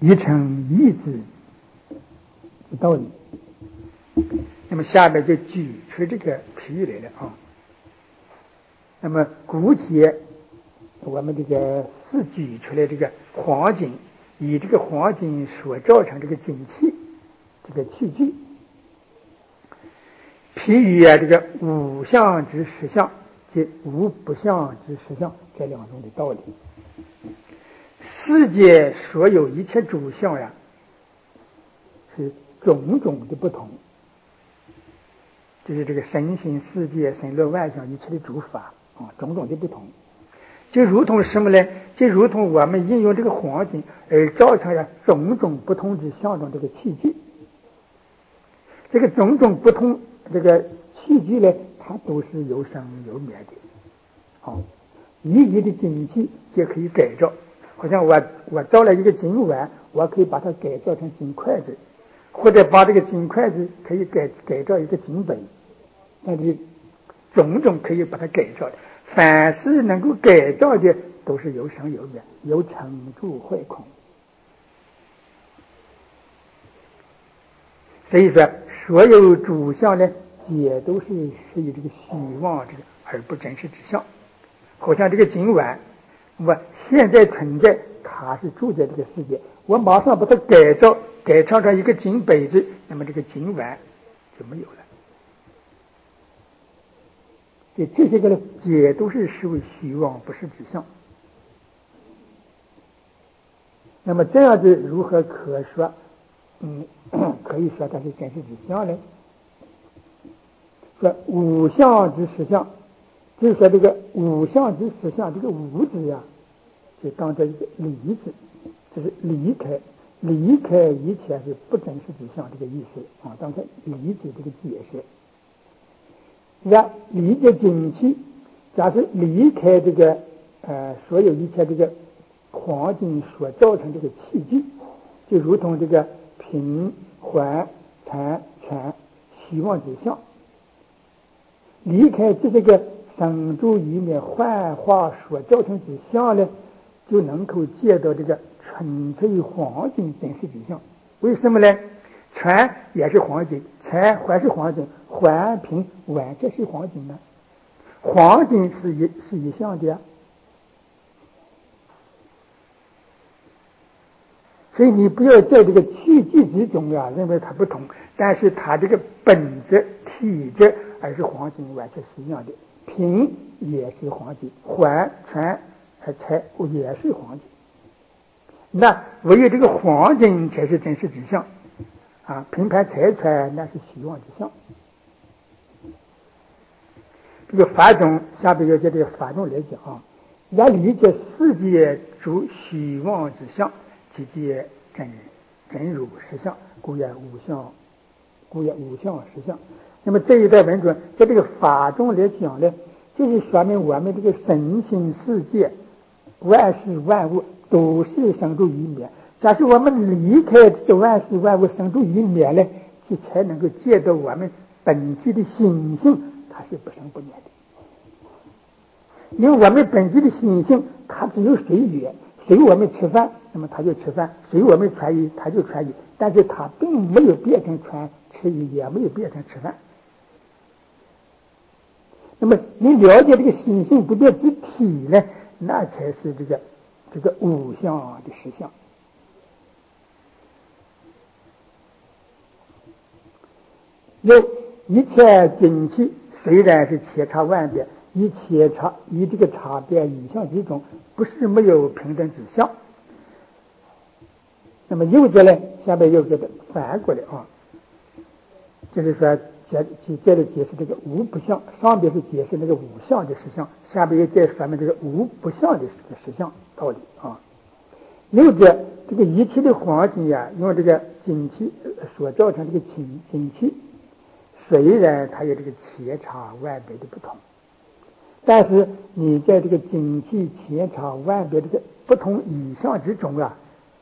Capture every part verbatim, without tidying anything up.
一成一之之道理。那么下面就举出这个譬喻来了啊。那么姑且我们这个是举出来这个黄金，以这个黄金所造成这个金器，这个器具，譬喻啊这个五相之实相及无不相之实相这两种的道理。世界所有一切主相呀，是种种的不同，就是这个神行世界、神乐万象一切的诸法啊，种种的不同，就如同什么呢？就如同我们应用这个黄金而造成了种种不同之相中这个器具。这个种种不同这个器具呢，它都是有生有灭的。好，一一的金器就可以改造。好像我我造了一个金碗，我可以把它改造成金筷子，或者把这个金筷子可以改改造一个金杯，那这种种可以把它改造的。凡是能够改造的，都是有生有灭，有成住坏空。所以说，所有主相呢，也都是属于这个虚妄这个而不真实之相。好像这个金碗，我现在存在，它是住在这个世界，我马上把它改造，改造成一个金杯子，那么这个金碗就没有了。所以这些个呢，也都是视为虚妄，不是指相。那么这样子如何可说？嗯，可以说它是真实指相呢？说五相之实相，就是说这个五相之实相，这个五字呀，就当做一个离字，就是离开，离开一切是不真实之相这个意思啊，当做离字这个解释。那理解精气，假设离开这个呃所有一切这个黄金所造成这个器具，就如同这个贫还残全虚妄之相，离开这些个生住于灭幻化所造成之相呢，就能够见到这个纯粹黄金真实之相。为什么呢？全也是黄金，财还是黄金，还平完全是黄金呢？黄金是一是一项的呀。所以你不要在这个器具之中啊认为它不同，但是它这个本质体质而是黄金完全是一样的。平也是黄金，还全财也是黄金，那唯有这个黄金才是真实之相啊，平盘财产那是虚妄之相。这个法中下边要接这个法中来讲啊，要理解世界诸虚妄之相，即见真真如实相，故言无相，故言无相实相。那么这一段文中，在这个法中来讲呢，就是说明我们这个身心世界，万事万物都是生住于灭。假使我们离开这个万事万物生住于灭呢，就才能够见到我们本具的心性，它是不生不灭的。因为我们本具的心性，它只有随缘，随我们吃饭，那么它就吃饭；随我们穿衣，它就穿衣。但是它并没有变成穿吃衣，也没有变成吃饭。那么你了解这个心性不变之体呢，那才是这个这个五相的实相。有一切精气虽然是千差万别，以千差以这个差别以相之中，不是没有平等之相。那么又者呢，下面又给它反过来啊，就是说接接着解释这个无不相，上边是解释那个五相的实相，下边又解释咱们这个无不相的这个实相道理啊。又者这个一切的黄金呀，用这个精气所造成这个精精气，虽然它有这个千差万别的不同，但是你在这个精气千差万别这个不同以上之中啊，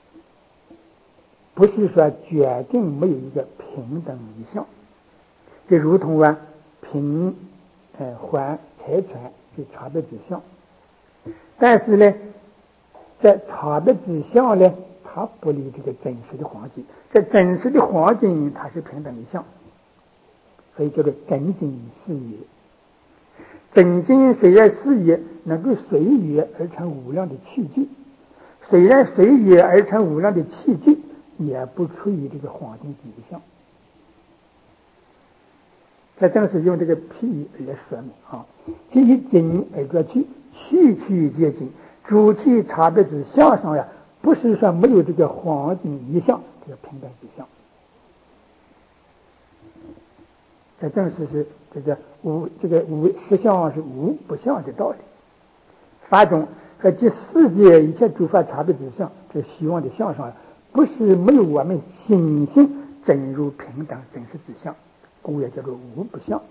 不是说决定没有一个平等一项，就如同啊平呃还财产是差别之相，但是呢在差别之相呢， 它不离这个真实的黄金。这真实的黄金它是平等一项，所以叫做真金是也。真金虽然是也，能够随缘而成无量的器具，虽然随缘而成无量的器具，也不出于这个黄金第一项。这正是用这个譬喻来说明啊。即以金而作器，器器皆金，主器差别之相上呀，不是说没有这个黄金一项，这个平等之相。这正是是这个无这个无实相是无不相的道理。法中和即世界一切诸法差别之相，这虚妄的相上，不是没有我们心性真如平等真实之相，故也叫做无不相。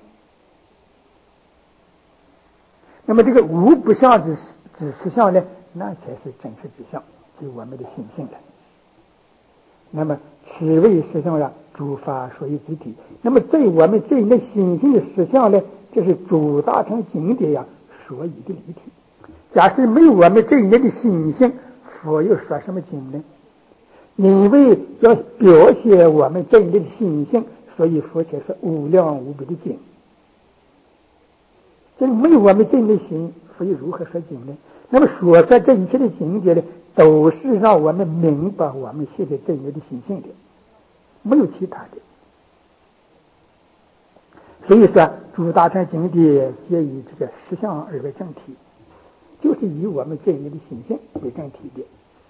那么这个无不相之之实相呢，那才是真实之相，就是我们的心性了。那么此为实相了诸法所依之体。那么在我们这一类心性的实相呢，这是诸大乘经典呀所依的离体。假使没有我们这一类的心性，佛又说什么经呢？因为要表现我们这一类的心性，所以佛才说无量无边的经。这没有我们这一类心，佛又如何说经呢？那么所说这一切的经典呢，都是让我们明白我们现在这一类的心性的，没有其他的。所以说诸大乘经典皆以这个实相而为正体，就是以我们这一类的心性为正体的。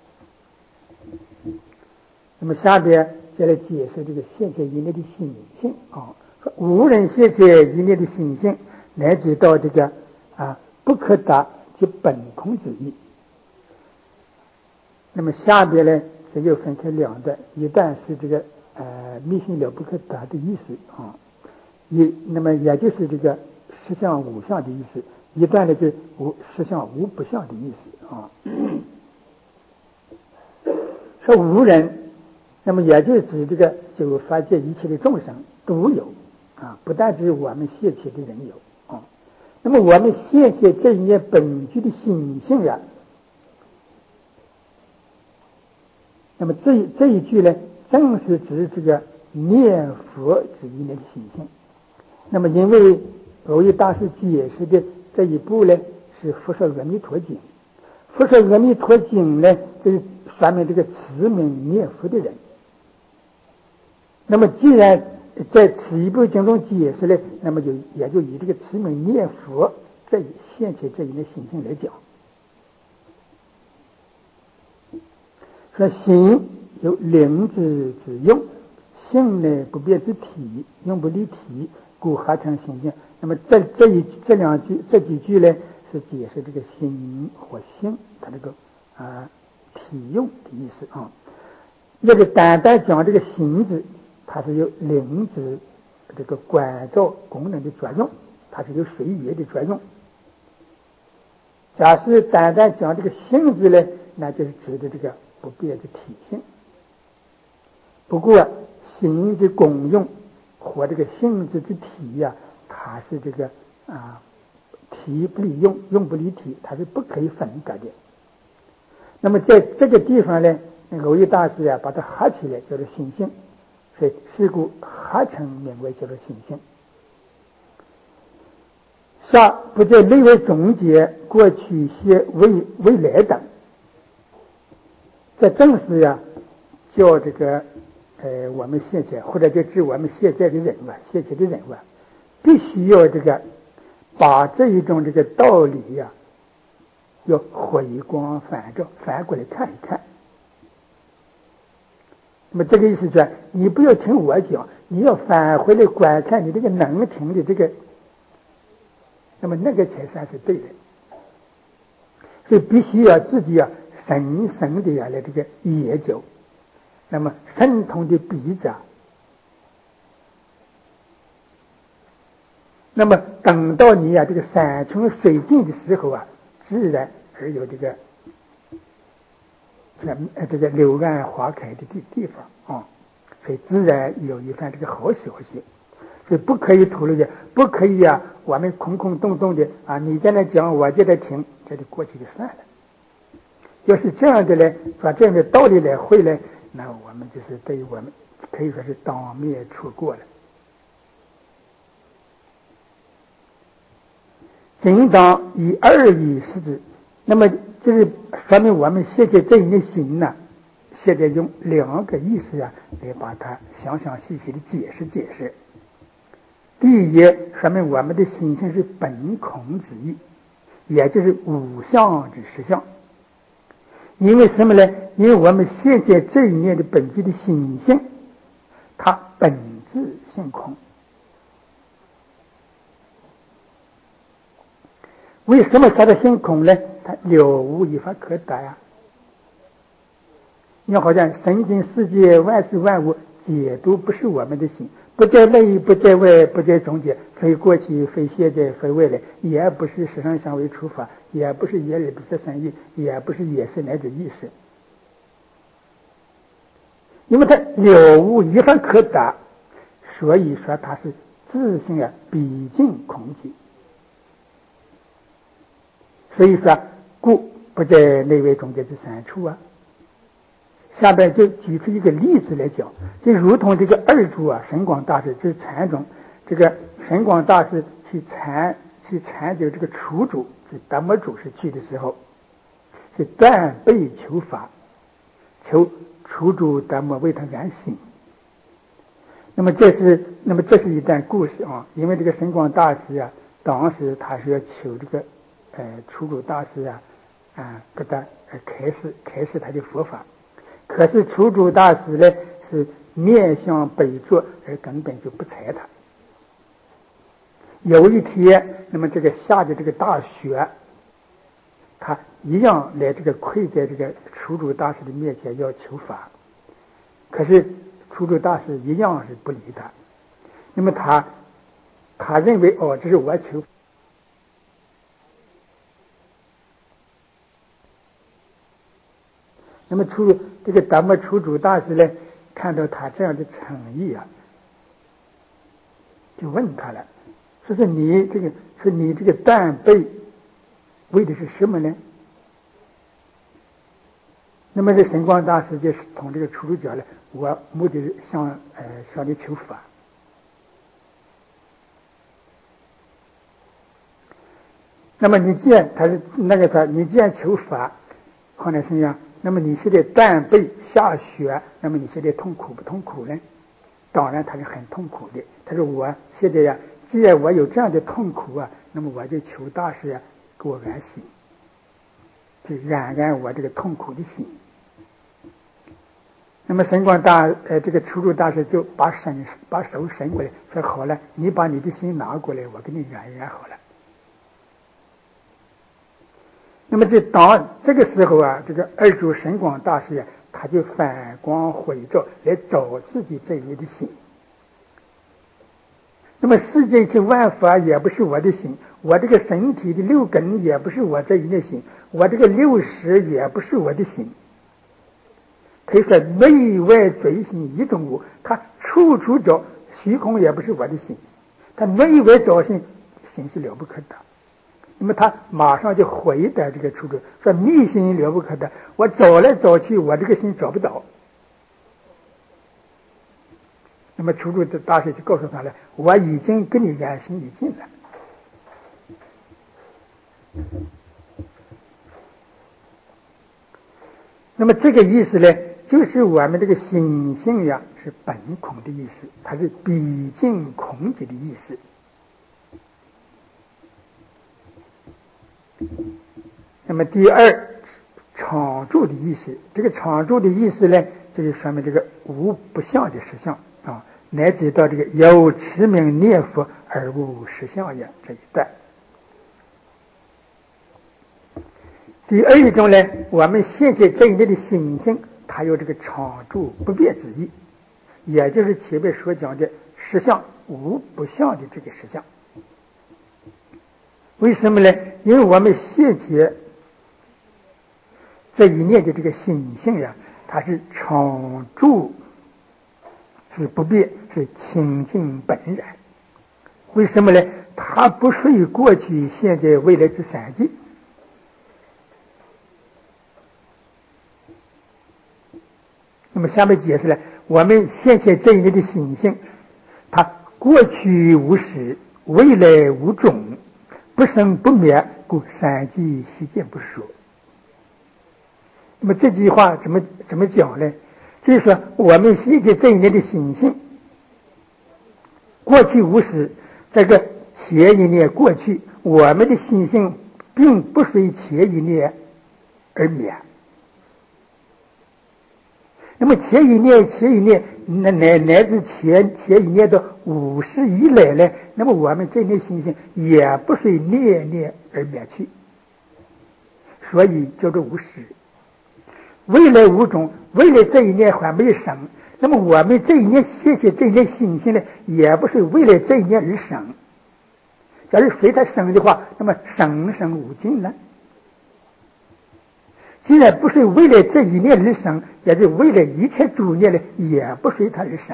那么下边再来解释这个现前一类的心性啊，说无人现前一类的心性，乃至到这个啊不可达即本空之意。那么下边呢，这又分开两段，一段是这个呃密心了不可达的意思啊，一那么也就是这个实相无相的意思，一段呢就无实相无不相的意思啊。说无人，那么也就指这个九法界一切的众生都有啊，不但只有我们现前的人有啊。那么我们现前这一念本具的心性呀，那么这这一句呢，正是指这个念佛之一念的心性。那么因为蕅益大师解释的这一部呢，是《佛说阿弥陀经》。《佛说阿弥陀经》呢，这是说明这个持名念佛的人。那么既然在此一部经中解释呢，那么就也就以这个持名念佛这一现前这一类心性来讲。说心有灵之之用，性呢不变之体，用不离体，故合成心性。那么这这一这两句这几句呢，是解释这个心和性它这个啊体用的意思啊。要是单单讲这个心字，它是有灵之这个关照功能的作用，它是有随缘的作用。假使单单讲这个性字呢，那就是指的这个不变的体性。不过心的功用和这个性质之体呀、啊，它是这个啊体不离用，用不离体，它是不可以分割的。那么在这个地方呢，蕅益大师啊把它合起来叫做心性，所以是故合成名为叫做心性。下不在内外总结过去些未未来等，这正是呀、啊、叫这个呃我们现在或者就指我们现在的人物，现在的人物必须要这个把这一种这个道理呀、啊、要回光返照，反过来看一看。那么这个意思说，你不要听我讲，你要返回来观看你这个能听的这个，那么那个才算是对的。所以必须要自己要深深的来这个研究，那么深通的笔者，那么等到你啊这个山穷水尽的时候啊，自然而有这个这这个柳暗花开的地地方啊，所以自然有一番这个好消息。所以不可以吐露的，不可以啊我们空空洞洞的啊，你在那讲我在那听，这就过去就算了。 要是这样的呢，把这样的道理来会呢，那我们就是对于我们可以说是当面出过了。仅当以二义释之，那么就是说明我们现在这一念心呢，现在用两个意思啊来把它详详细细的解释解释。第一，说明我们的心性是本空之意，也就是无相之实相。因为什么呢？因为我们现在这一念的本具的心性，它本质性空。为什么说它性空呢？它了无一法可得呀。你好像神经世界万事万物皆都不是我们的心，不在内不在外不在中间，非过去非现在非未来，也不是实相相为出发，也不是业力不是生意，也不是也是乃至意识。因为它了无一法可得，所以说它是自性啊毕竟空寂。所以说故不在内外中间这三处啊。下边就举出一个例子来讲，就如同这个二祖啊，神广大师就是禅宗，这个神广大师去禅去禅究这个初主是达摩祖师去的时候，是断背求法，求初主达摩为他安心。那么这是那么这是一段故事啊，因为这个神广大师啊，当时他是要求这个呃初主大师啊啊给他呃开示开示他的佛法。可是初主大师呢是面向北坐，而根本就不睬他。有一天，那么这个下的这个大雪，他一样来这个跪在这个初主大师的面前要求法，可是初主大师一样是不理他。那么他他认为哦，这是我求。那么初这个达摩初主大师呢，看到他这样的诚意啊，就问他了，说是你这个说你这个断背为的是什么呢？那么这神光大师就是同这个初主讲了，我目的是向呃向你求法。那么你既然他是那个他你既然求法放在身上，那么你现在断背下雪，那么你现在痛苦不痛苦呢？当然他是很痛苦的。他说我现在呀，既然我有这样的痛苦啊，那么我就求大师啊给我安心，就安安我这个痛苦的心。那么神光大呃这个初住大师就把伸把手伸过来，说好了，你把你的心拿过来，我给你安一安好了。那么这当这个时候啊，这个二祖神光大师呀、啊，他就反光回照来找自己这一念的心。那么世界一切万法也不是我的心，我这个身体的六根也不是我这一念心，我这个六识也不是我的心。可以说内外随心一种无，他处处找虚空也不是我的心，他内外找心，心是了不可得。那么他马上就回答这个初主说：“密心了不可得，我找来找去，我这个心找不到。”那么初主的大师就告诉他了：“我已经跟你安心已尽了。”那么这个意思呢，就是我们这个心性呀是本空的意思，它是毕竟空寂的意思。那么第二，常住的意思，这个常住的意思呢，就是说明这个无不相的实相啊，乃至到这个有持名念佛而无实相也这一段。第二一种呢，我们现在这一类的心性，它有这个常住不变之意，也就是前面所讲的实相无不相的这个实相。为什么呢？因为我们现前这一念的这个心性呀，它是常住，是不变，是清净本然。为什么呢？它不属于过去、现在、未来之三界。 那么下面解释了我们现前这一念的行性，它过去无始，未来无种，不生不灭，故三际悉见不说。那么这句话怎么怎么讲呢？就是说我们现前这一念的行性，过去无始，这个前一念过去，我们的心性并不随前一念而灭。那么前一念前一念乃乃乃至前前一念的五世以来呢，那么我们这一念心性也不随念念而灭去，所以叫做无始。未来无种，未来这一念还没有生，那么我们这一念现前这一念心性呢，也不是未来这一念而生。假如随它生的话，那么生生无尽了。既然不是为了这一念而生，也就为了一切诸念呢，也不随它而生。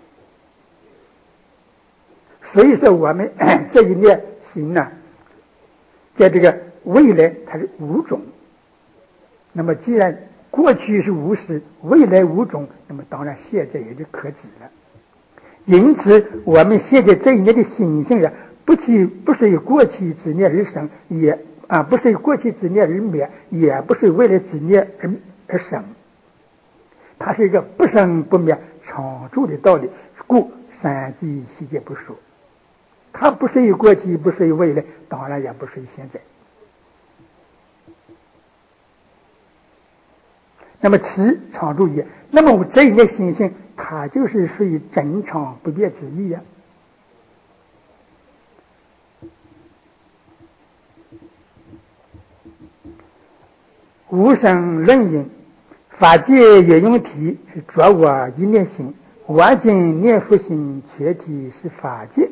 所以说我们这一念心呢，在这个未来它是无种。那么既然过去是无始，未来无种，那么当然现在也就可止了。因此我们现在这一念的心性呀，不去不是以过去之念而生，也啊不是以过去之念而灭，也不是为了之念而而生，它是一个不生不灭常住的道理，故三际悉见不说。它不是以过去，不是以未来，当然也不是以现在。那么此常住也，那么我这一念心性，它就是属于真常不变之意呀。无生论因，法界也用体是着我一念心，完尽念佛心全体是法界。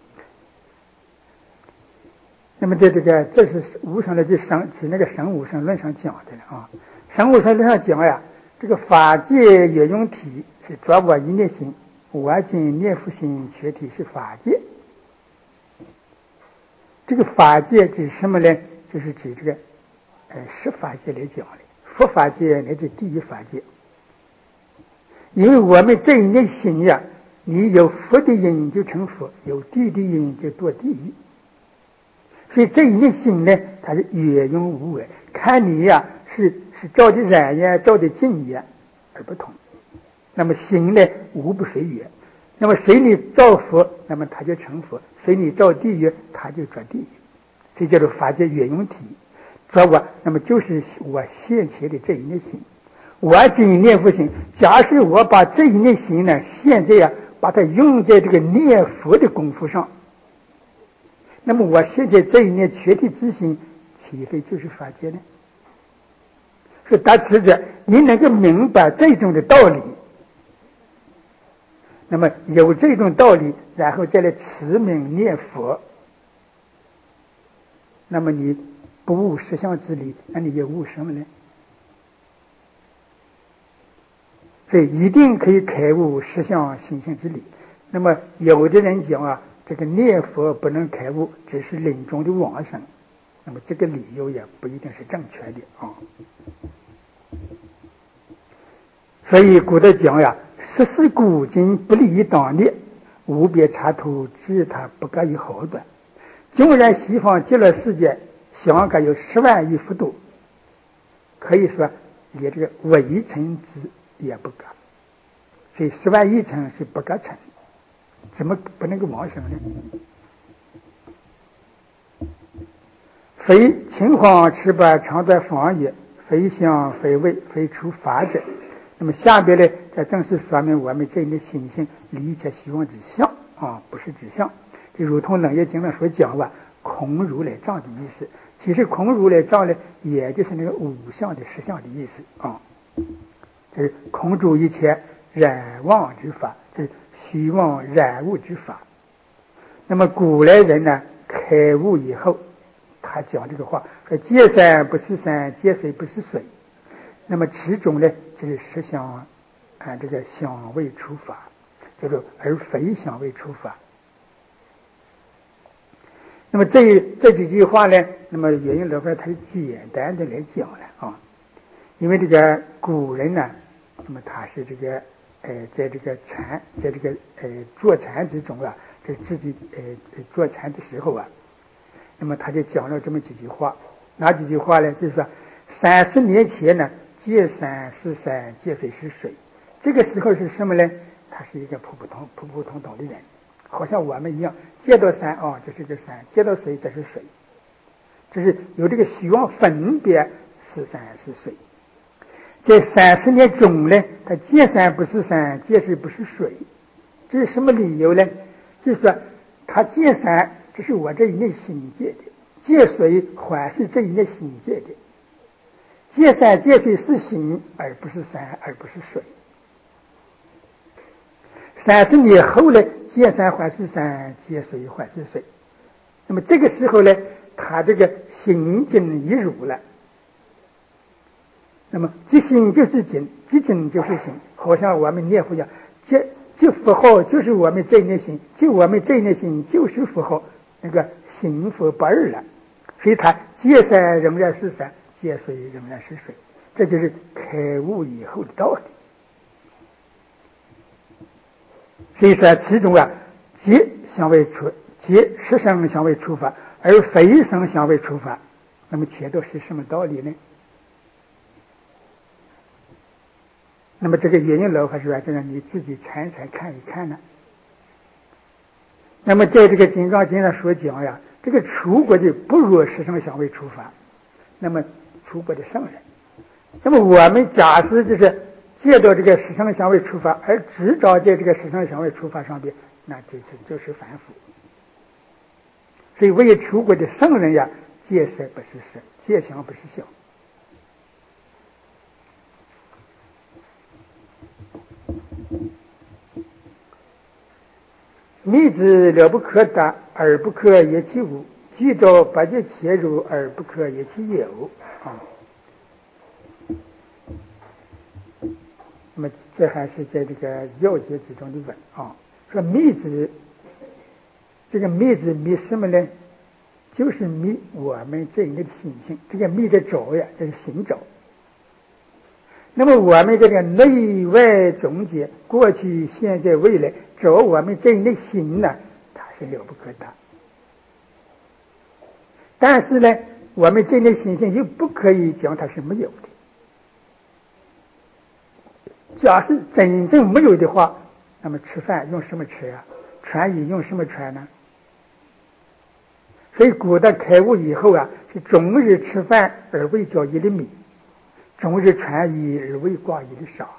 那么在这个这是无生的，就生其那个生无生论上讲的了啊。生无生论上讲呀，这个法界也用体是着我一念心，完尽念佛心全体是法界。这个法界指什么呢？就是指这个呃十法界来讲的，佛法界乃至地狱法界。因为我们这一念心呀，你有佛的因就成佛，有地的因就堕地狱。所以这一念心呢，它是圆融无为，看你呀是是照的染呀，照的净呀而不同。那么心呢，无不随缘。那么随你照佛，那么他就成佛；随你照地狱，他就转地狱。这叫做法界圆融体。说我，那么就是我现前的这一念心，我今念佛心。假使我把这一念心呢，现在呀，把它用在这个念佛的功夫上，那么我现在这一念全体之心，岂非就是法界呢？所以大持者，你能够明白这种的道理，那么有这种道理，然后再来持名念佛，那么你不悟实相之理，那你又悟什么呢？所以一定可以开悟实相心性之理。那么有的人讲啊，这个念佛不能开悟，只是临终的往生，那么这个理由也不一定是正确的啊。所以古德讲呀，十世古今不利于当年，无别插图知他不可以好短。纵然西方极乐世界相隔有十万亿幅度，可以说连这个微尘之也不隔，所以十万亿尘是不可成，怎么不能够往生呢？非青黄赤白常在方也，非香非味非出法者。那么下边呢，这正是说明我们这一念心性离一切虚妄之相啊，不是指相。就如同楞严经上所讲吧，空如来藏的意思。其实空如来藏呢，也就是那个无相的实相的意思啊。就是空住一切染妄之法，就是虚妄染物之法。那么古来人呢，开悟以后，他讲这个话说：见山不是山，见水不是水。那么其中呢，就是实相啊，这个相位出法，叫做而非相位出法。那么这这几句话呢，那么原因老师他是简单的来讲了啊，因为这个古人呢， 那么他是这个呃，在这个禅，在这个呃坐禅之中啊，在自己呃坐禅的时候啊，那么他就讲了这么几句话。哪几句话呢？就是说，三十年前呢，见山是山，见水是水。这个时候是什么呢？他是一个普普通普普通通的人，好像我们一样，见到山哦，这是个山；见到水，这是水。这是有这个希望分别是山是水。在三十年中呢，他见山不是山，见水不是水。这是什么理由呢？就是说，他见山，这是我这一内心界的；见水，还是这一内心界的。见山见水是心，而不是山，而不是水。三十年后呢，见山还是山，见水还是水。那么这个时候呢，他这个心境已入了。那么即心就是境，即境就是心，好像我们念佛一样，这这佛号就是我们这一念心，就我们这一念心就是佛号，那个心佛不二了。所以他见山仍然是山，见水仍然是水，这就是开悟以后的道理。所以说，其中啊，即相为出，即实生相为出发，而非生相为出发。那么前头是什么道理呢？那么这个原因老法师说，这个你自己参参看一看呢。那么在这个《金刚经》上所讲呀，这个出国的不若实生相为出发，那么出国的圣人。那么我们假使就是借到这个实生相位出发，而执着在这个实生相位出发上边，那这这就是凡夫。所以为出国的圣人呀，见色不是色，见相不是相。密之了不可得，而不可言其无；具照八界切入，而不可言其有。啊。那么这还是在这个要解之中的问啊，说密之，这个密之密什么呢？就是密我们这一个心性，这个密的找呀，这是心找。那么我们这个内外中间，过去、现在、未来，找我们这一类心呢，它是了不可得。但是呢，我们这一类心性又不可以讲它是没有的。假使真正没有的话，那么吃饭用什么吃啊？穿衣用什么穿呢？所以古代开悟以后啊，是终日吃饭而为交一粒米，终日穿衣而为挂一粒纱。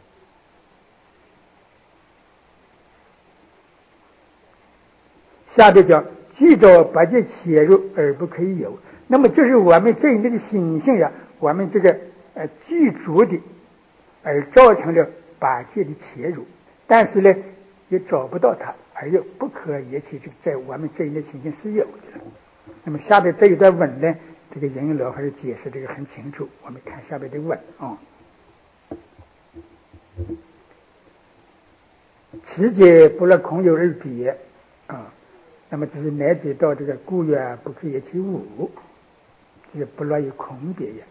下边讲具照八界切入而不可以有，那么就是我们这一类的心性呀，我们这个呃具足的。而造成了八界的切入，但是呢，也找不到它，而又不可言其这个在我们这一类情形是有的。那么下边这一段文呢，这个引用老还是解释这个很清楚。我们看下边的文啊，此解不落空有而别啊，那么就是乃至到这个故曰不可言其无，就是不落于空别也。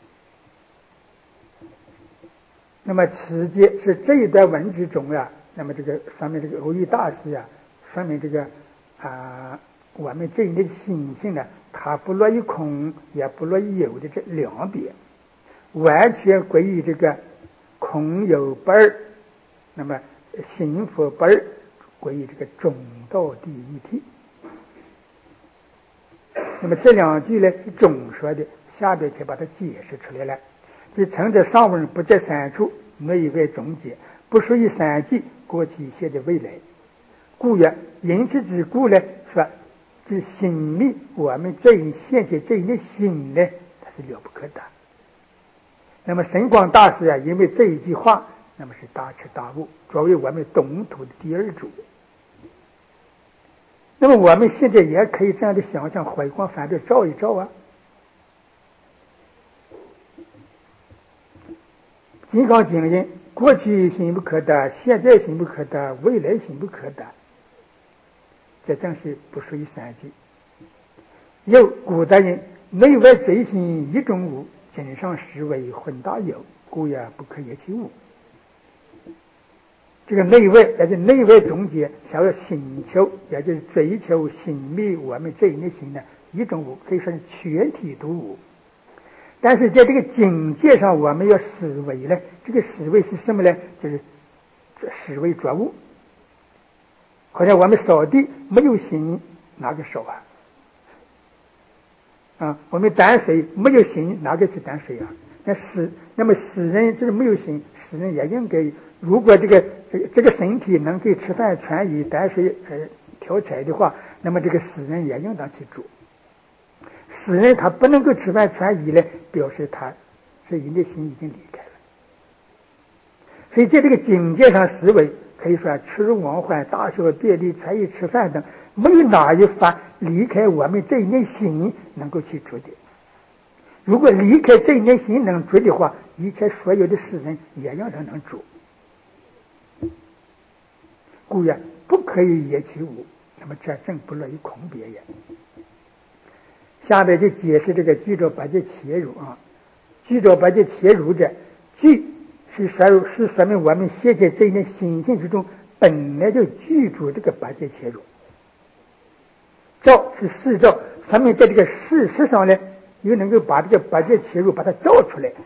那么此节是这一段文之中啊，那么这个上面这个欧义大师啊，说明这个啊、呃，我们这一类心性呢，它不落于空，也不落于有的这两边，完全归于这个空有不二，那么心佛不二，归于这个中道第一体。那么这两句呢是总说的，下边才把它解释出来了。即乘着上文不在三处，内外中间，不属于三际，过去、现在、未来。故曰，因此之故呢，说这心密，我们这一现在这一类心呢，它是了不可得。那么神光大师啊，因为这一句话，那么是大彻大悟，作为我们东土的第二祖。那么我们现在也可以这样的想象，回光返照照一照啊。金刚经云：过去心不可得，现在心不可得，未来心不可得。这正是不属于三句。又古代人内外最心一中无，经上实为混大有，故也不可言其无。 这个内外，也就是内外中间，想要寻求，也就是追求寻觅我们这一类心呢，一种无，可以说是全体都无。但是在这个境界上，我们要思维呢，这个思维是什么呢？就是思维作物。好像我们扫地没有心，哪个扫啊？啊，我们担水没有心，哪个去担水啊？那死，那么死人就是没有心，死人也应该，如果这个这个这个身体能够吃饭穿衣担水呃挑柴的话，那么这个死人也应当去做。死人他不能够吃饭穿衣呢，表示他这一的心已经离开了。所以在这个境界上思维，可以说出入往还、大小便利、穿衣吃饭等，没有哪一法离开我们这一念心能够去做的。如果离开这一念心能做的话，一切所有的事情也让他能做。故曰不可以言其无，那么这正不乐于空别也。下面就解释这个具着八戒切入啊，具着八戒切入者，具是说是说明我们现在这一念心性之中本来就具足这个八戒切入。照是事照，说明在这个事实上呢，又能够把这个八戒切入把它照出来。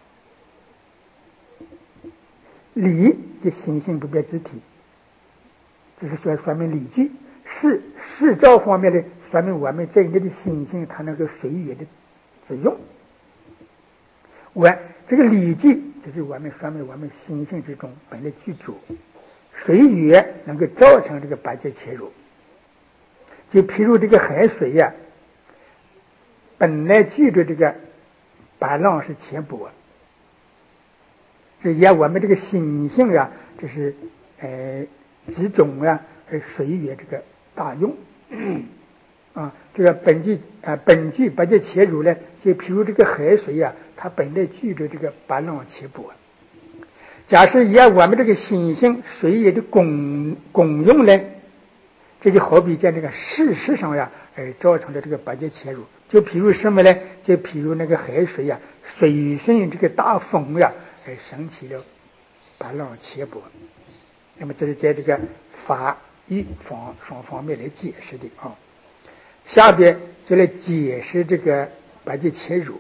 理即心性不变之体，这是说说明理具。事事照方面呢，说明我们这一类的心性它能够随缘的自用。我这个理具就是我们说明我们心性之中本来具足，随缘能够造成这个八戒切入。就譬如这个海水呀、啊，本来具着这个八浪是浅薄，这也我们这个心性啊，这是呃几种啊，而随缘这个大用啊，这个本具啊本具八戒切入呢，就譬如这个海水呀、啊，它本来具着这个八浪浅薄。假设以我们这个心性随缘的功功用呢，这就好比在那个事实上呀，而造成了这个八戒切入。就譬如什么呢？就譬如那个海水呀，水顺这个大风呀，而升起了八浪切薄。那么这是在这个法义方双方面来解释的啊。下边就来解释这个八戒切入。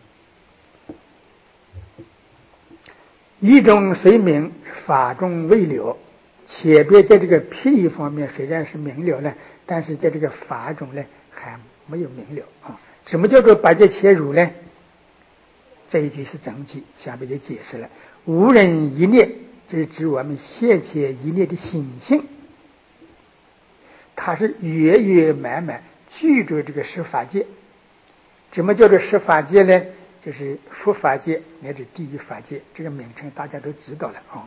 义中虽明，法中未了。且别在这个譬喻方面虽然是明了呢，但是在这个法中呢还没有明了啊。什么叫做八戒切入呢？这一句是整句，下面就解释了。无人一念，这是指我们现前一念的心性，它是圆圆满满具着这个十法界。什么叫做十法界呢？就是佛法界乃至地狱法界，这个名称大家都知道了啊。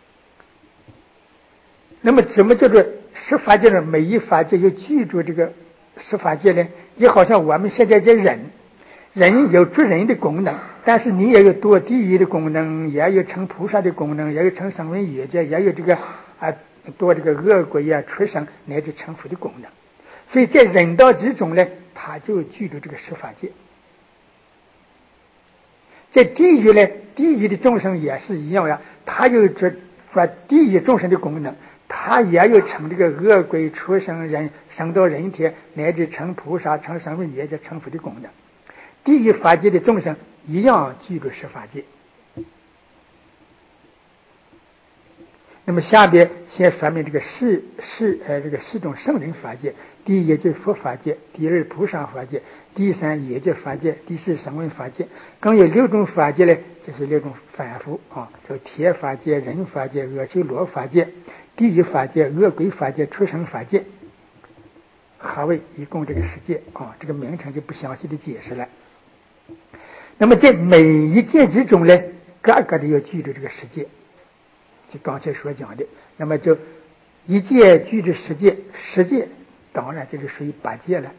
那么什么叫做十法界呢？每一法界有具足这个十法界呢？就好像我们现在这人，人有做人的功能，但是你也有堕地狱的功能，也有成菩萨的功能，也有成声闻缘觉，也有这个啊堕这个恶鬼啊、畜生乃至成佛的功能。所以在人道之中呢，他就具足这个十法界。在地狱呢，地狱的众生也是一样呀，他有这说地狱众生的功能，他也有成这个恶鬼、畜生、人升到人天，乃至成菩萨、成声闻缘觉、成佛的功能。地狱法界的众生一样具足十法界。那么下边先说明这个四四呃这个四种圣人法界：第一也就是佛法界，第二菩萨法界，第三也就是法界，第四声闻法界。更有六种法界呢，就是六种反复啊，叫天法界、人法界、阿修罗法界、地狱法界、恶鬼法界、畜生法界。何谓一共这个十界啊？这个名称就不详细的解释了。那么在每一界之中呢，各个的要具足这个十界。就刚才所讲的，那么就一界具足十界，十界当然就是属于八界了。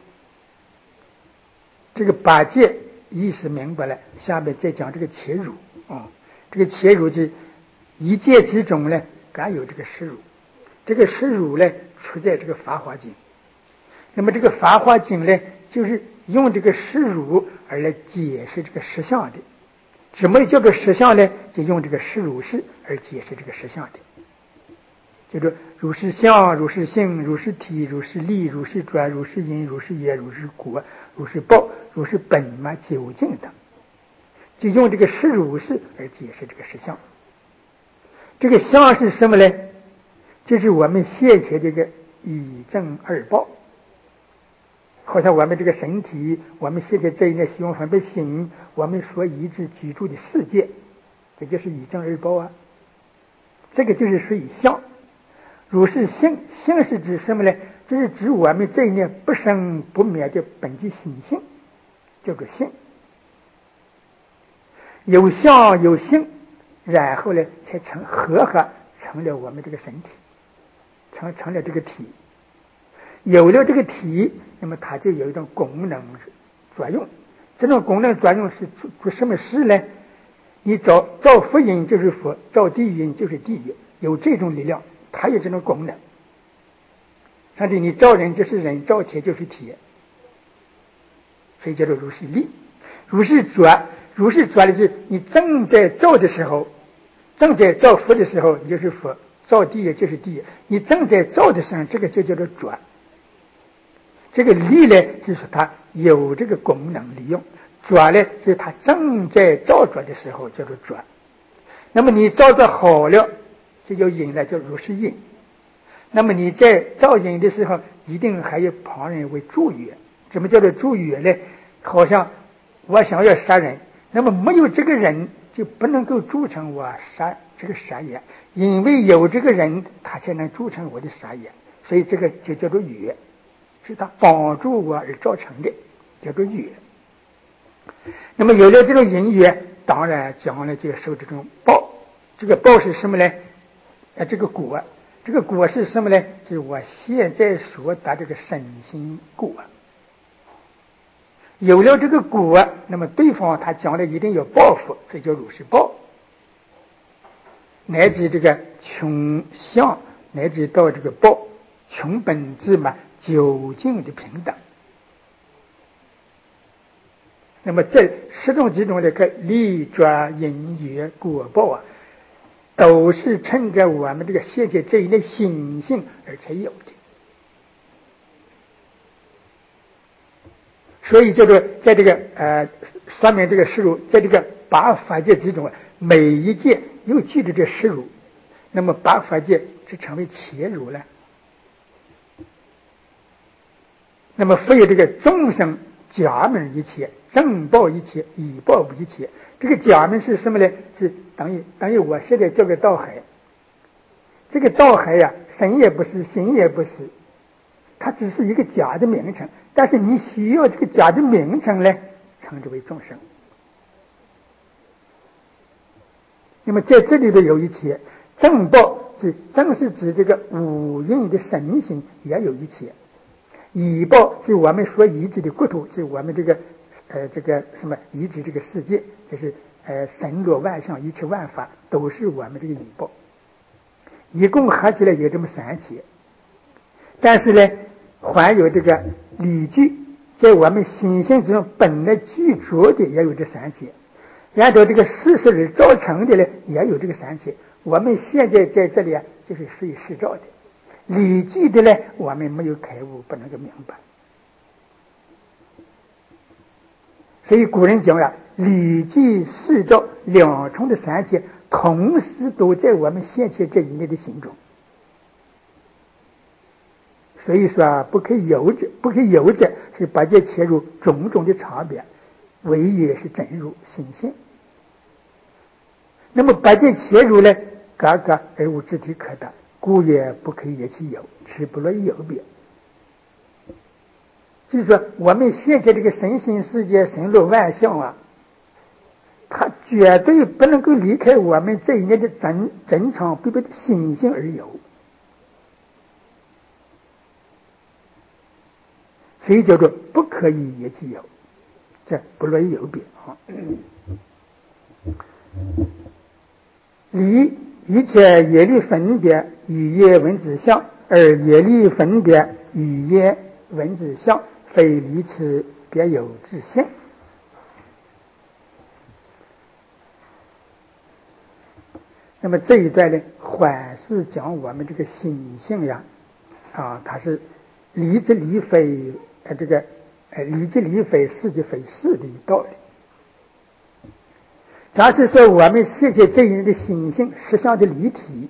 这个八界意思明白了，下面再讲这个切入啊、嗯，这个切入就一界之中呢，该有这个实入，这个实入呢出在这个法华经。那么这个法华经呢，就是用这个实入而来解释这个实相的。什么叫做实相呢？就用这个实如是而解释这个实相的。 叫做如是相，如是性，如是体，如是力，如是转，如是因，如是业，如是果，如是报，如是本嘛究竟等，就用这个实如是而解释这个实相。这个相是什么呢？就是我们现前这个以正二报，好像我们这个身体，我们现在这一念希望分别心，我们所依止居住的世界，这就是以正二报啊。这个就是属于相。如是性，性是指什么呢？这是指我们这一念不生不灭的本具心性，叫做性。有相有性，然后呢才成合合成了我们这个身体，成成了这个体。有了这个体，那么它就有一种功能作用。这种功能作用是做做什么事呢？你造造佛因就是佛，造地狱因就是地狱，有这种力量，它有这种功能。上帝，你造人就是人，造铁就是铁，所以叫做如是力。如是转，如是转的是你正在造的时候，正在造佛的时候，你就是佛；造地狱就是地狱。你正在造的时候，这个就叫做转。这个力呢，就是它有这个功能利用；转呢，就是它正在造作的时候叫做转。那么你造作好了，就叫因了，叫如是因。那么你在造因的时候，一定还有旁人为助缘。怎么叫做助缘呢？好像我想要杀人，那么没有这个人就不能够铸成我杀这个杀业，因为有这个人，他才能铸成我的杀业，所以这个就叫做缘，是他帮助我而造成的，叫做缘。那么有了这种因缘，当然将来就要受这种报。这个报是什么呢？呃，这个果。这个果是什么呢？就是我现在所得这个身心果。有了这个果，那么对方他将来一定要报复，这叫如是报。乃至这个穷相，乃至到这个报，穷本质嘛，究竟的平等。那么这十种几种的个力转因缘果报啊，都是趁着我们这个现在这一类心性而才有的。所以叫做在这个呃上面这个实如，在这个八法界之中，每一界又具着这实如，那么八法界就成为切如了。那么非有这个众生假门一切，正报一切，以报一切。这个假门是什么呢？是等于等于我现在叫个道海，这个道海呀、啊，神也不是，形也不是，它只是一个假的名称。但是你需要这个假的名称呢，称之为众生。那么在这里边有一切正报，是正是指这个五蕴的神性也有一切。以报是我们所移植的国土，是我们这个呃这个什么移植这个世界，就是呃神罗万象一切万法都是我们这个以报，一共合起来有这么三切。但是呢，还有这个理具，在我们心性之中本来具足的也有这三切，然后这个事实而造成的呢也有这个三切。我们现在在这里啊，就是属于事造的。理具的呢，我们没有开悟，不能够明白。所以古人讲呀，理具事造两重的三界，同时都在我们现前这一念的心中。所以说不可以由着，不可以由着，是把这切入种种的差别，唯也是真如心性。那么把这切入呢，格格而无肢体可得，故也不可以也其有，此不论有别。就是说，我们现在这个身心世界神罗万象啊，它绝对不能够离开我们这一念的真真常不变的心性而有。所以叫做不可以也其有，这不论有别啊。离一切业力分别以业闻之相，而业力分别以业闻之相，非离此别有之性。 那么这一段呢，还是讲我们这个心性呀，啊，它是理即理非，呃，这个呃理即理非，事即非事的道理。假设说我们世界这一人的心性实相的离体，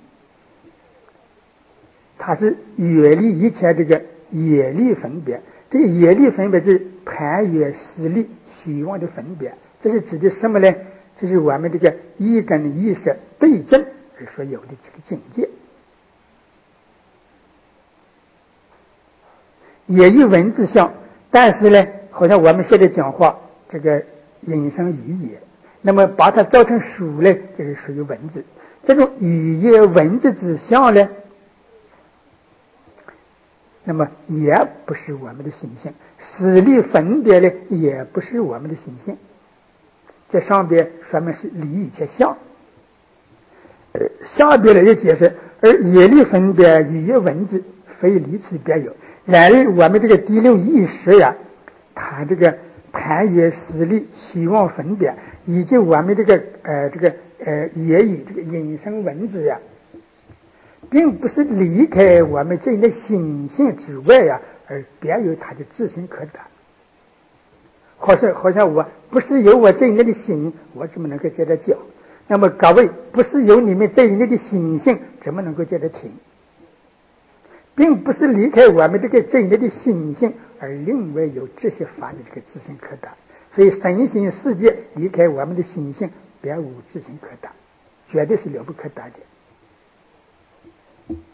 它是远离一切这个业力分别。这个业力分别就是攀缘实力虚妄的分别，这是指的什么呢？这是我们这个一根意识对正而所有的这个境界。也有文字相，但是呢，好像我们现在讲话这个引申语言，那么把它造成数呢，就是属于文字。这种语言文字之相呢，那么也不是我们的心性，实力分别呢，也不是我们的心性。这上边说明是理一切相，呃，下边来的解释，而业力分别语言文字非理此别有。然而我们这个第六意识呀，它这个攀缘实力希望分别，以及我们这个呃这个呃言语这个引申文字呀，并不是离开我们这一类心性之外呀，而别有它的自性可得。好像好像我不是有我这一类的心，我怎么能够接着讲？那么各位不是有你们这一类的心性，怎么能够接着听？并不是离开我们这个这一类的心性，而另外有这些法的这个自性可得。所以身心世界离开我们的心性，别无自性可得，绝对是了不可得的。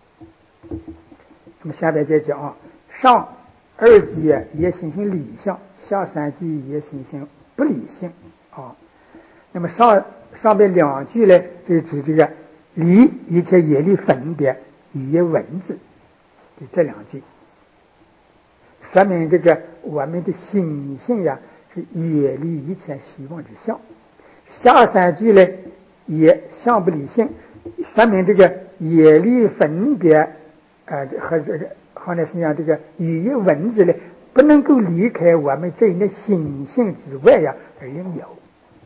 那么下边再讲啊，上二句也形成理相，下三句也形成不理性啊。那么上上边两句呢，就是指这个离一切业力分别语言文字，就这两句，说明这个我们的心性呀是远离一切希望之相。下三句呢，也相不理性，说明这个业力分别呃和这个好像是讲这个语言文字呢，不能够离开我们这一类心性之外呀，而应有。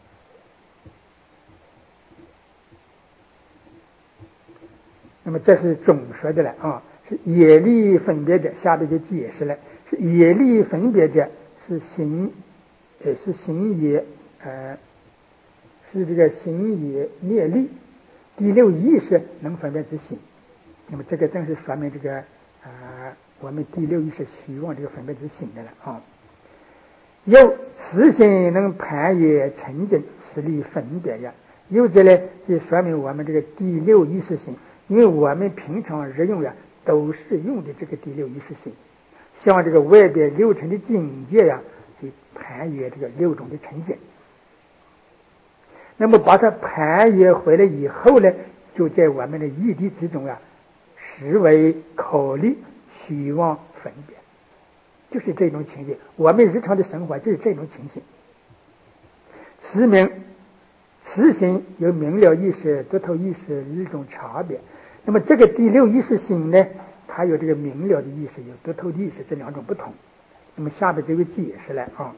那么这是总说的了啊，是业力分别的，下边就解释了，是业力分别的是行，呃是行业，呃是这个行业业力，第六意识能分别之心。那么这个正是说明这个呃我们第六意识虚妄这个分别之心的了啊。有此心能攀缘沉静实力分别呀，有这呢就说明我们这个第六意识心。因为我们平常日用呀，都是用的这个第六意识心，像这个外边六尘的境界呀，就攀缘这个六种的尘境。那么把它攀缘回来以后呢，就在我们的意地之中啊，实为考虑虚妄分别，就是这种情形。我们日常的生活就是这种情形。此名此心有明了意识、得透意识一种差别。那么这个第六意识心呢，它有这个明了的意识，有得透的意识，这两种不同。那么下边这个解释了啊，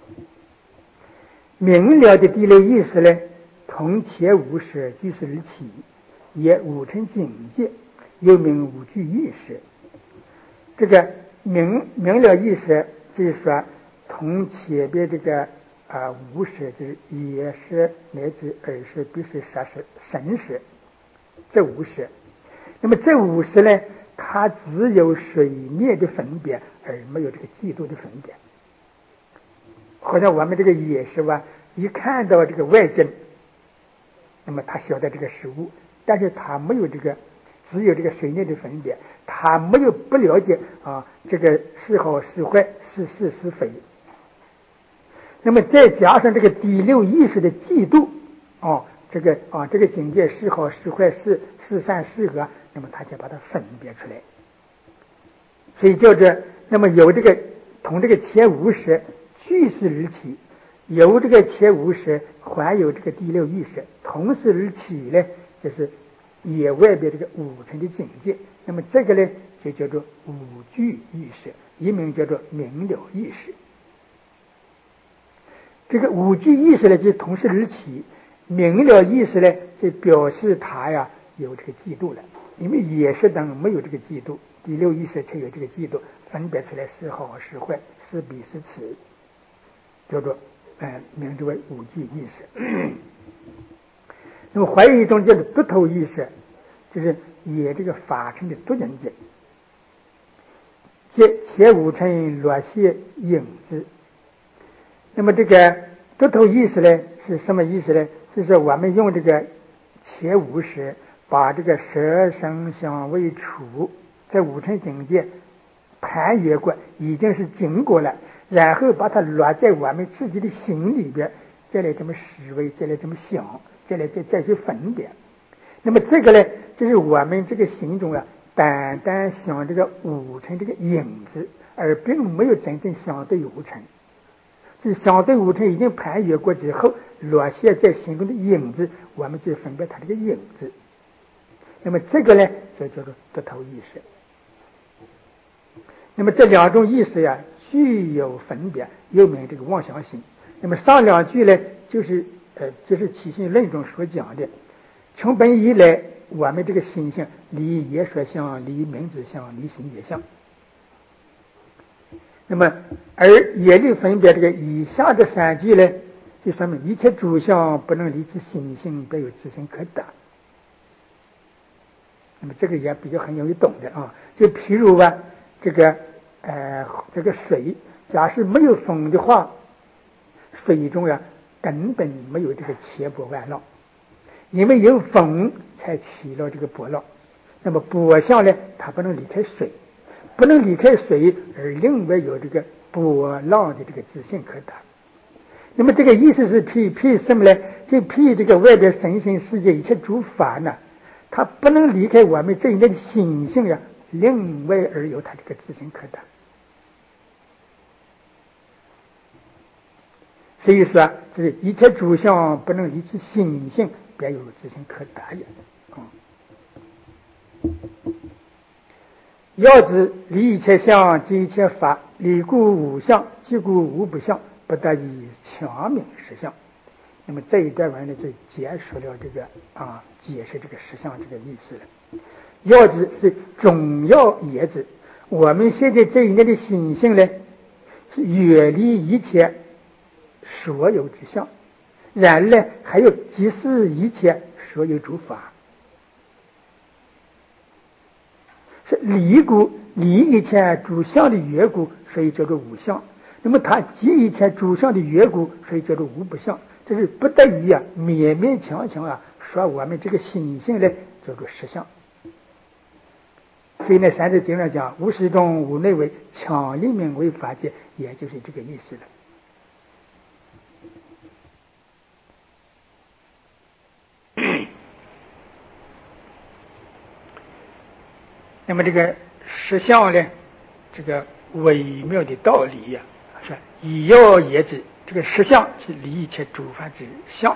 明了的第六意识呢，同前五识俱是而起，也五尘境界，又名五具意识。这个明明了意识就是说，同前边这个啊五识，就是眼识乃至耳识、鼻识、舌识、身识，这五识。那么这五识呢，它只有水面的分别，而没有这个季度的分别。好像我们这个眼识吧，一看到这个外境，那么他晓得这个事物，但是他没有这个，只有这个水面的分别，他没有不了解啊这个是好是坏，是是是非。那么再加上这个第六意识的嫉妒，哦，这个啊这个境界是好是坏，是是善是恶，那么他就把它分别出来。所以叫做，那么有这个同这个前五识俱是而起，有这个前五识还有这个第六意识同时而起呢，就是也外边这个五尘的境界。那么这个呢就叫做五具意识，一名叫做明了意识。这个五具意识呢就同时而起，明了意识呢这表示他呀有这个嫉妒了。因为也是等没有这个嫉妒，第六意识才有这个嫉妒，分别出来是好是坏，是彼是此，叫做呃名之为五具意识。那么还有一种叫做独头意识，就是也这个法身的独人界，即且五尘落谢影子。那么这个独头意识呢是什么意思呢？就是我们用这个且无识把这个色声香味触这五尘境界攀越过，已经是经过了，然后把它落在我们自己的心里边，再来这么思维，再来这么想，再来再再去分辨。那么这个呢，就是我们这个心中啊，单单想这个五尘这个影子，而并没有真正相对五尘。就是相对五尘已经攀越过之后，落下在心中的影子，我们就分辨它这个影子。那么这个呢，就叫做独头意识。那么这两种意识呀，具有分别，又名这个妄想心。那么上两句呢，就是呃，就是起信论中所讲的，从本以来，我们这个心性离业说相，离名字相，离心也相。那么而也就分别这个以下的三句呢，就说明一切诸相不能离其心性，别有自性可得。那么这个也比较很容易懂的啊，就譬如啊，这个呃这个水，假使没有风的话，水中啊根本没有这个切波万浪，因为有风才起了这个波浪。那么波相呢，它不能离开水，不能离开水，而另外有这个波浪的这个自性可得。那么这个意思是譬譬什么呢？就譬这个外边身心世界一切诸法呢，它不能离开我们这一类的心性呀，另外而有它这个自性可得。所以说，这是一切诸相不能离其心性，别有自性可得也。嗯，要知离一切相即一切法，离故无相，即故无不相，不得以强名实相。那么这一段文呢，就结束了这个啊，解释这个实相这个意思了。要知这总要也知，我们现在这一类的心性呢，是远离一切所有之相，然而呢，还有即是一切所有诸法，是离故离一切诸相的缘故，所以叫做无相。那么它即一切诸相的缘故，所以叫做无不相。这是不得已啊，勉勉强强啊，说我们这个心性呢叫做实相。所以呢，三字经上讲，无始终无内为，强因名为法界，也就是这个意思了。那么这个实相呢，这个微妙的道理呀、啊，是以要也知，这个实相是离一切诸法之相。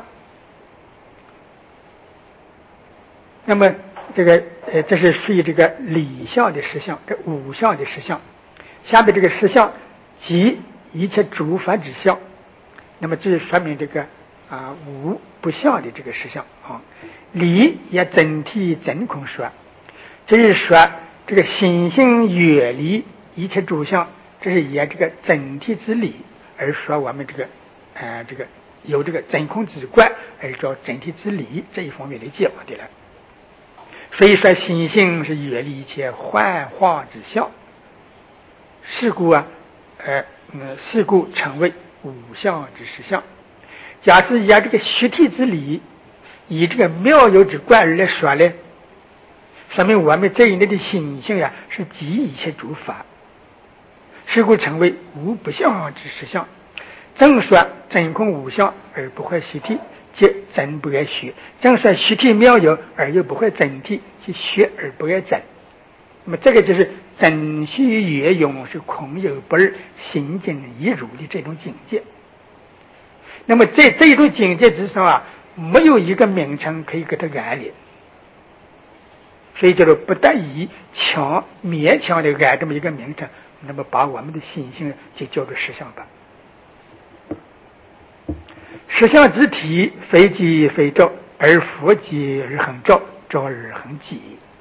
那么这个呃，这是属于这个理相的实相，这五相的实相。下面这个实相即一切诸法之相，那么这是说明这个啊无不相的这个实相啊。理也整体真空说，这是说这个心性远离一切诸相，这是以这个整体之理而说我们这个呃这个有这个真空之观而叫整体之理这一方面的讲的了。所以说心性是远离一切幻化之相，是故啊呃嗯是故成为五相之实相。假使以这个虚体之理，以这个妙有之观而来说呢，说明我们这一类的心性呀、啊、是即一切诸法，是故成为无不相之实相。正说真空无相而不坏虚体，即真不爱虚；正说虚体妙有而又不坏真体，即虚而不爱真。那么这个就是真虚越用，是空有不二，心境一如的这种境界。那么在这种境界之上啊，没有一个名称可以给它安立，所以叫做不得已强勉强的安这么一个名称，那么把我们的心性就叫做实相吧。实相之体非即非照， 而佛即而恒照，照而恒己。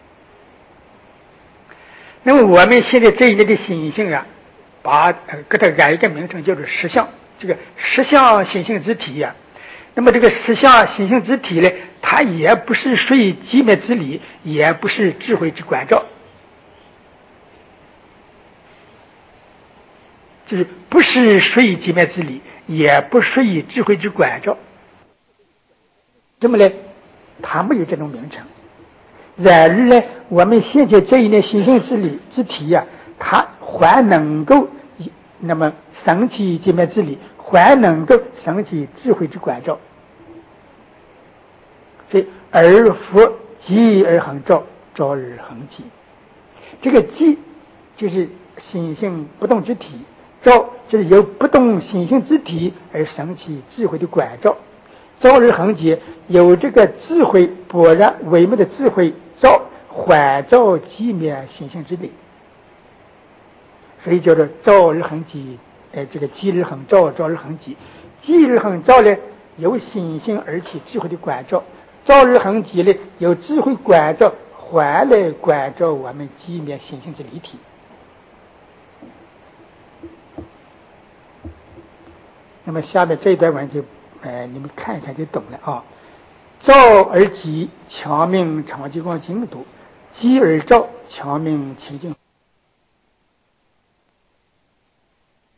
那么我们现在这一类的心性啊，把呃给它改一个名称，叫做实相。这个实相心性之体呀、啊，那么这个实相心性之体呢，它也不是属于寂灭之理，也不是智慧之关照，就是不是属于寂灭之理，也不属于智慧之关照。那么呢，它没有这种名称。然而呢，我们现在这一类心性之理之体呀、啊，它还能够那么升起寂灭之理，还能够升起智慧之关照。所以而佛即而恒照，照而恒己。这个即就是心性不动之体，照就是由不动心性之体而升起智慧的关照，照而恒己，有这个智慧勃然唯美的智慧照，还照寂灭心性之理，所以叫做照而恒己。呃，这个即而恒照，照而恒己。即而恒照呢，由心性而起智慧的关照；照而恒己呢，由智慧关照还来关照我们寂灭心性之理体。那么下面这一段文就，呃，你们看一看就懂了啊。照而即，强明长吉光净土；即而照，强明清净。